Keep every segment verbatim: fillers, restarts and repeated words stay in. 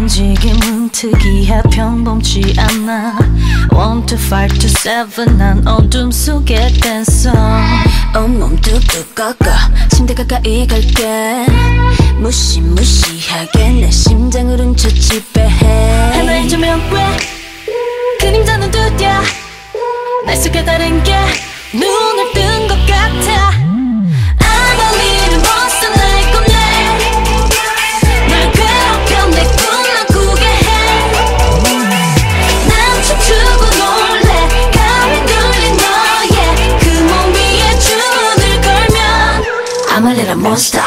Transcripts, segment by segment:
움직임은 특이해 평범치 않아 One to five to seven 난 어둠 속의 댄서 온몸 뚝뚝 꺾어 침대 가까이 갈게 무시무시하게 내 심장을 훔쳐 지배해 하나의 조명 왜 그림자는 두드려 날 속에 다른 게 눈을 뜬 것 같아 I'm a little monster like a man 날 괴롭혀 내 꿈만 꾸게 해 난 춤추고 놀래 가위 눌린 너의 그 몸 위에 주문을 걸면 I'm a little monster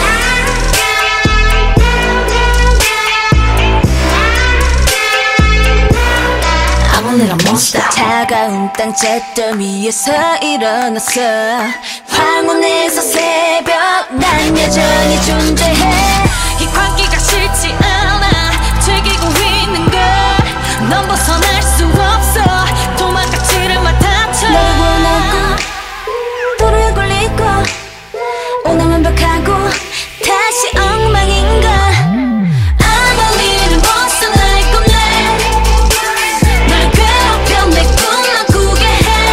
I'm a little monster 차가운 땅 잿더미 위에서 일어났어 황혼에서 새벽 난 여전히 존재해 이 광기가 싫지 않아 즐기고 있는 걸 넌 벗어날 수 없어 도망가지를 맡아쳐 널 원하고 도로에 걸리고 오늘 완벽하고 다시 엉망인가 I'm a little monster like a man 날 괴롭혀 내 꿈만 꾸게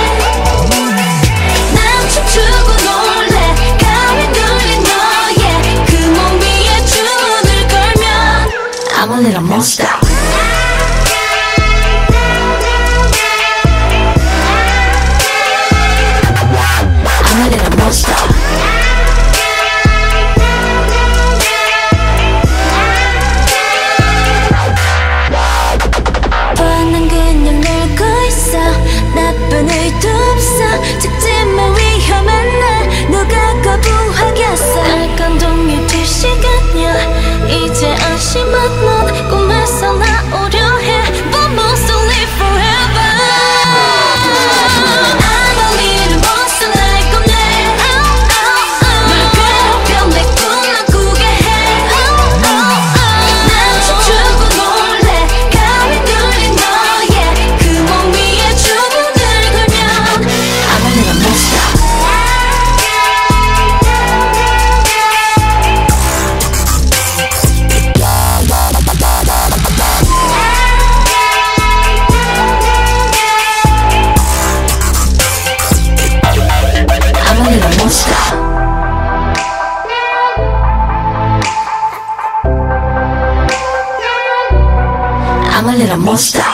해난 춤추고 놀래 가위 눌린 너의 그 몸 위에 주문을 걸면 I'm a little monster I'm a little monster 뻔한 그냥 놀고 있어 나쁜 의도 없어 작지만 위험한 날 누가 거부하겠어 날 감동이 될 시간이야 이제 안심한 넌 꿈에서 나오려 해 But must live forever I'm a little monster like a man 날 괴롭혀 내 꿈만 꾸게 해난 춤추고 놀래 가위 눌린 너의 그 몸 위에 주문을 걸면 I'm a little monster I'm a little monster I'm a little monster